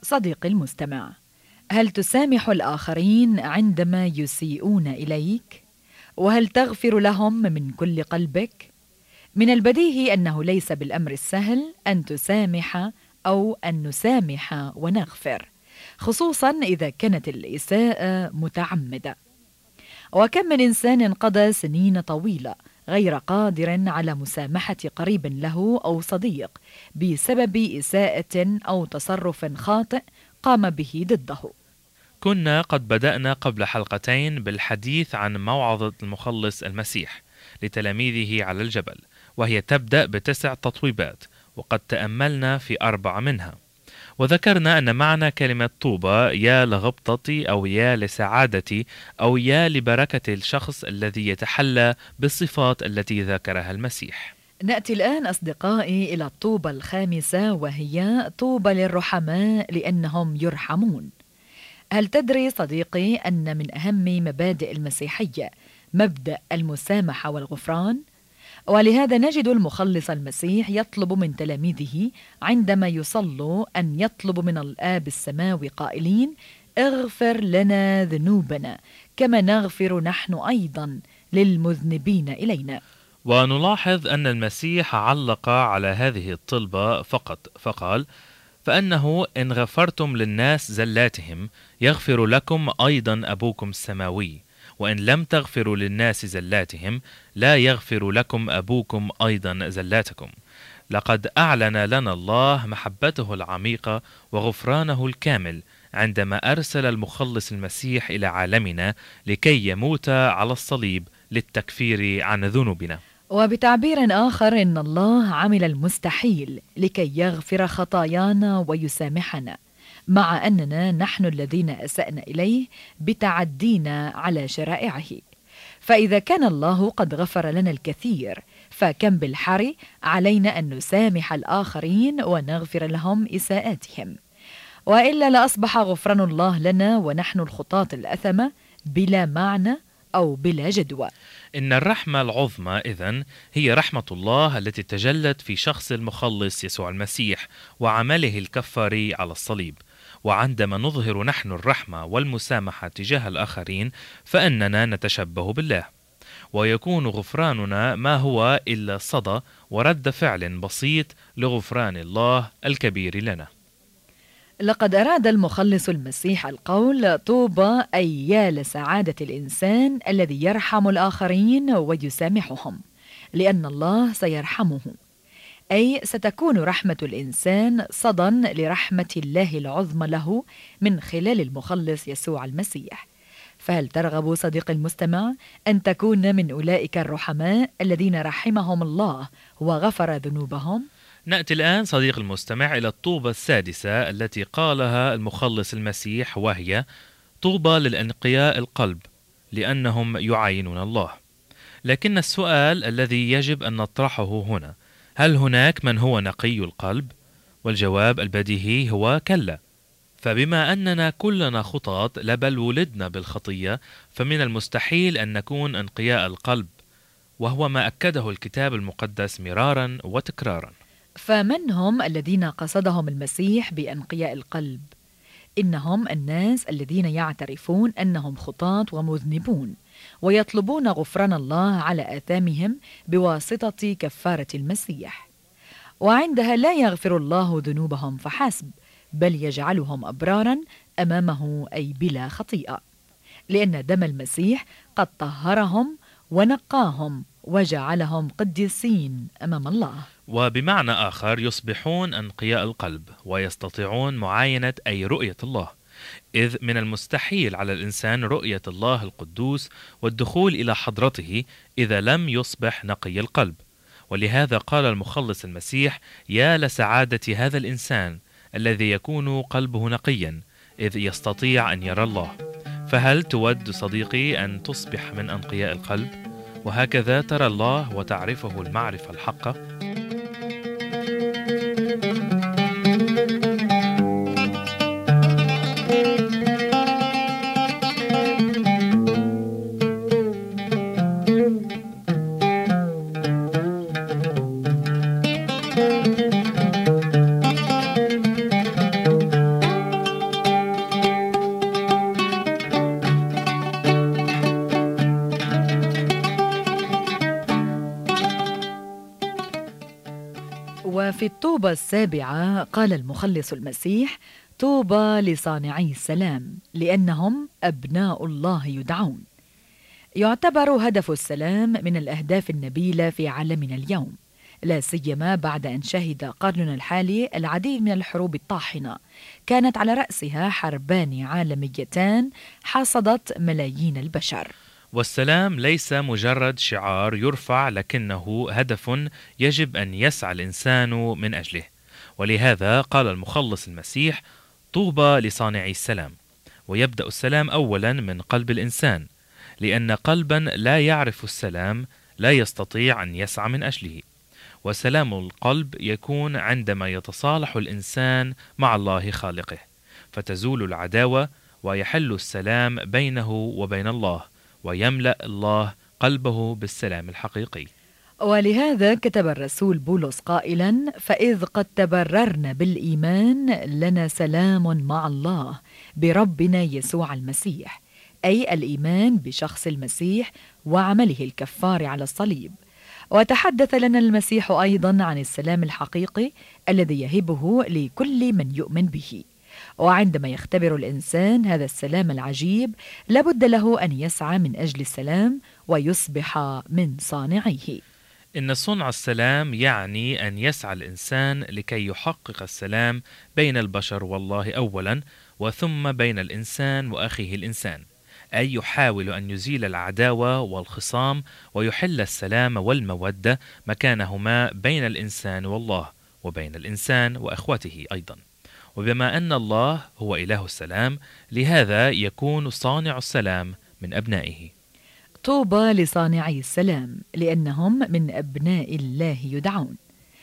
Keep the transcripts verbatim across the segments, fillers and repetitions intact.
صديقي المستمع، هل تسامح الآخرين عندما يسيئون إليك؟ وهل تغفر لهم من كل قلبك؟ من البديهي أنه ليس بالأمر السهل أن تسامح أو أن نسامح ونغفر، خصوصا إذا كانت الإساءة متعمدة. وكم من إنسان قضى سنين طويلة غير قادر على مسامحة قريب له أو صديق بسبب إساءة أو تصرف خاطئ قام به ضده. كنا قد بدأنا قبل حلقتين بالحديث عن موعظة المخلص المسيح لتلاميذه على الجبل، وهي تبدأ بتسع تطويبات، وقد تأملنا في أربع منها. وذكرنا أن معنى كلمة طوبى يا لغبطتي أو يا لسعادتي أو يا لبركة الشخص الذي يتحلى بالصفات التي ذكرها المسيح. نأتي الآن أصدقائي إلى الطوبى الخامسة، وهي طوبى للرحماء لأنهم يرحمون. هل تدري صديقي أن من أهم مبادئ المسيحية مبدأ المسامحة والغفران؟ ولهذا نجد المخلص المسيح يطلب من تلاميذه عندما يصلوا أن يطلب من الآب السماوي قائلين: اغفر لنا ذنوبنا كما نغفر نحن أيضا للمذنبين إلينا. ونلاحظ أن المسيح علق على هذه الطلبة فقط فقال: فأنه إن غفرتم للناس زلاتهم يغفر لكم أيضا أبوكم السماوي، وإن لم تغفروا للناس زلاتهم لا يغفر لكم أبوكم أيضا زلاتكم. لقد أعلن لنا الله محبته العميقة وغفرانه الكامل عندما أرسل المخلص المسيح إلى عالمنا لكي يموت على الصليب للتكفير عن ذنوبنا. وبتعبير آخر، إن الله عمل المستحيل لكي يغفر خطايانا ويسامحنا، مع أننا نحن الذين أسأنا إليه بتعدينا على شرائعه. فإذا كان الله قد غفر لنا الكثير، فكم بالحري علينا أن نسامح الآخرين ونغفر لهم إساءاتهم، وإلا لأصبح غفران الله لنا ونحن الخطاة الأثمة بلا معنى أو بلا جدوى. إن الرحمة العظمى إذن هي رحمة الله التي تجلت في شخص المخلص يسوع المسيح وعمله الكفاري على الصليب. وعندما نظهر نحن الرحمة والمسامحة تجاه الآخرين فإننا نتشبه بالله، ويكون غفراننا ما هو إلا صدى ورد فعل بسيط لغفران الله الكبير لنا. لقد أراد المخلص المسيح القول طوبى أي يا لسعادة الإنسان الذي يرحم الآخرين ويسامحهم، لأن الله سيرحمه، أي ستكون رحمة الإنسان صدى لرحمة الله العظمى له من خلال المخلص يسوع المسيح. فهل ترغب صديقي المستمع أن تكون من أولئك الرحماء الذين رحمهم الله وغفر ذنوبهم؟ نأتي الآن صديق المستمع إلى الطوبة السادسة التي قالها المخلص المسيح، وهي طوبى للأنقياء القلب لأنهم يعاينون الله. لكن السؤال الذي يجب أن نطرحه هنا: هل هناك من هو نقي القلب؟ والجواب البديهي هو كلا. فبما أننا كلنا خطاة لبل ولدنا بالخطية، فمن المستحيل أن نكون أنقياء القلب، وهو ما أكده الكتاب المقدس مرارا وتكرارا. فمن هم الذين قصدهم المسيح بأنقياء القلب؟ إنهم الناس الذين يعترفون أنهم خطاة ومذنبون ويطلبون غفران الله على آثامهم بواسطة كفارة المسيح، وعندها لا يغفر الله ذنوبهم فحسب، بل يجعلهم أبرارا أمامه أي بلا خطيئة، لأن دم المسيح قد طهرهم ونقاهم وجعلهم قديسين أمام الله. وبمعنى آخر يصبحون أنقياء القلب ويستطيعون معاينة أي رؤية الله، إذ من المستحيل على الإنسان رؤية الله القدوس والدخول إلى حضرته إذا لم يصبح نقي القلب. ولهذا قال المخلص المسيح: يا لسعادة هذا الإنسان الذي يكون قلبه نقيا، إذ يستطيع أن يرى الله. فهل تود صديقي أن تصبح من أنقياء القلب وهكذا ترى الله وتعرفه المعرفة الحقة؟ وفي الطوبة السابعة قال المخلص المسيح: طوبى لصانعي السلام لأنهم أبناء الله يدعون. يعتبر هدف السلام من الأهداف النبيلة في عالمنا اليوم، لا سيما بعد أن شهد قرننا الحالي العديد من الحروب الطاحنة كانت على رأسها حربان عالميتان حصدت ملايين البشر. والسلام ليس مجرد شعار يرفع، لكنه هدف يجب أن يسعى الإنسان من أجله. ولهذا قال المخلص المسيح: طوبى لصانعي السلام. ويبدأ السلام أولا من قلب الإنسان، لأن قلبا لا يعرف السلام لا يستطيع أن يسعى من أجله. وسلام القلب يكون عندما يتصالح الإنسان مع الله خالقه، فتزول العداوة ويحل السلام بينه وبين الله، ويملأ الله قلبه بالسلام الحقيقي. ولهذا كتب الرسول بولس قائلا: فإذ قد تبررنا بالإيمان لنا سلام مع الله بربنا يسوع المسيح، أي الإيمان بشخص المسيح وعمله الكفار على الصليب. وتحدث لنا المسيح أيضا عن السلام الحقيقي الذي يهبه لكل من يؤمن به. وعندما يختبر الإنسان هذا السلام العجيب لابد له أن يسعى من أجل السلام ويصبح من صانعيه. إن صنع السلام يعني أن يسعى الإنسان لكي يحقق السلام بين البشر والله أولا، وثم بين الإنسان وأخيه الإنسان، أي يحاول أن يزيل العداوة والخصام ويحل السلام والمودة مكانهما بين الإنسان والله، وبين الإنسان وأخوته أيضا. وبما أن الله هو إله السلام، لهذا يكون صانع السلام من أبنائه. طوبى لصانعي السلام لأنهم من أبناء الله يدعون.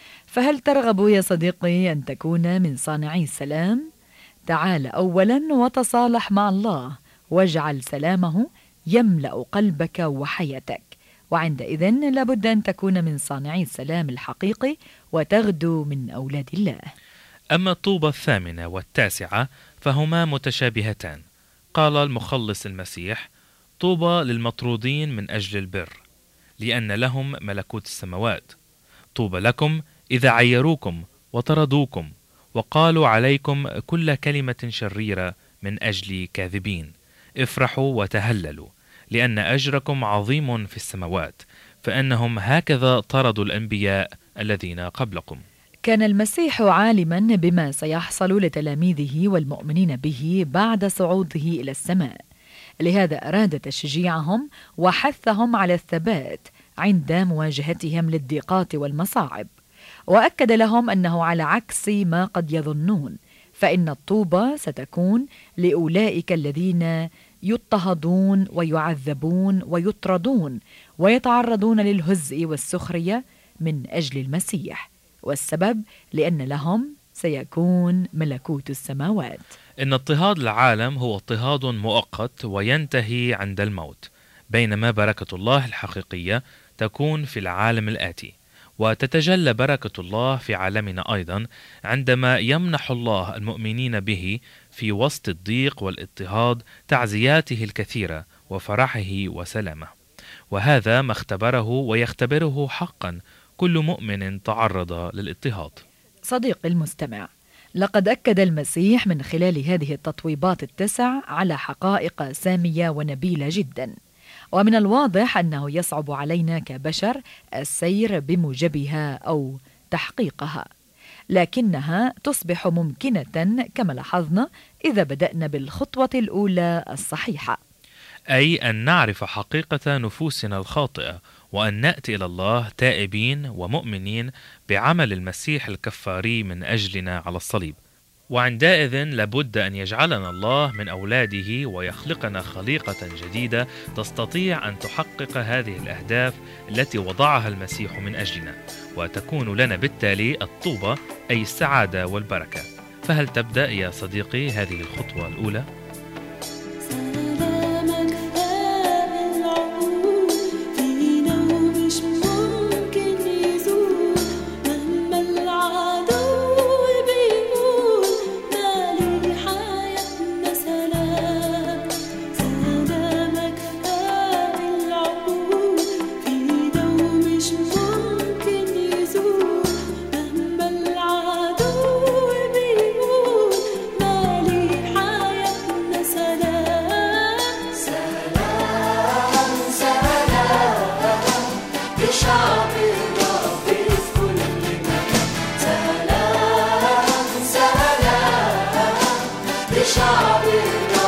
فهل ترغب يا صديقي أن تكون من صانعي السلام؟ تعال أولا وتصالح مع الله، واجعل سلامه يملأ قلبك وحياتك، وعندئذ لابد أن تكون من صانعي السلام الحقيقي وتغدو من أولاد الله. أما الطوبة الثامنة والتاسعة فهما متشابهتان. قال المخلص المسيح: طوبى للمطرودين من أجل البر لأن لهم ملكوت السماوات. طوبى لكم إذا عيروكم وطردوكم وقالوا عليكم كل كلمة شريرة من أجل كاذبين. افرحوا وتهللوا لأن أجركم عظيم في السماوات، فإنهم هكذا طردوا الأنبياء الذين قبلكم. كان المسيح عالما بما سيحصل لتلاميذه والمؤمنين به بعد صعوده إلى السماء، لهذا أراد تشجيعهم وحثهم على الثبات عند مواجهتهم للضيقات والمصاعب، وأكد لهم أنه على عكس ما قد يظنون، فإن الطوبة ستكون لأولئك الذين يضطهدون ويعذبون ويطردون ويتعرضون للهزء والسخرية من أجل المسيح، والسبب لأن لهم سيكون ملكوت السماوات. إن اضطهاد العالم هو اضطهاد مؤقت وينتهي عند الموت، بينما بركة الله الحقيقية تكون في العالم الآتي. وتتجلى بركة الله في عالمنا أيضا عندما يمنح الله المؤمنين به في وسط الضيق والاضطهاد تعزياته الكثيرة وفرحه وسلامه. وهذا ما اختبره ويختبره حقا كل مؤمن تعرض للاضطهاد. صديقي المستمع، لقد أكد المسيح من خلال هذه التطويبات التسع على حقائق سامية ونبيلة جدا، ومن الواضح أنه يصعب علينا كبشر السير بموجبها أو تحقيقها، لكنها تصبح ممكنة كما لاحظنا إذا بدأنا بالخطوة الأولى الصحيحة، أي أن نعرف حقيقة نفوسنا الخاطئة، وأن نأتي إلى الله تائبين ومؤمنين بعمل المسيح الكفاري من أجلنا على الصليب. وعندئذ لابد أن يجعلنا الله من أولاده ويخلقنا خليقة جديدة تستطيع أن تحقق هذه الأهداف التي وضعها المسيح من أجلنا، وتكون لنا بالتالي الطوبة أي السعادة والبركة. فهل تبدأ يا صديقي هذه الخطوة الأولى؟ لشعب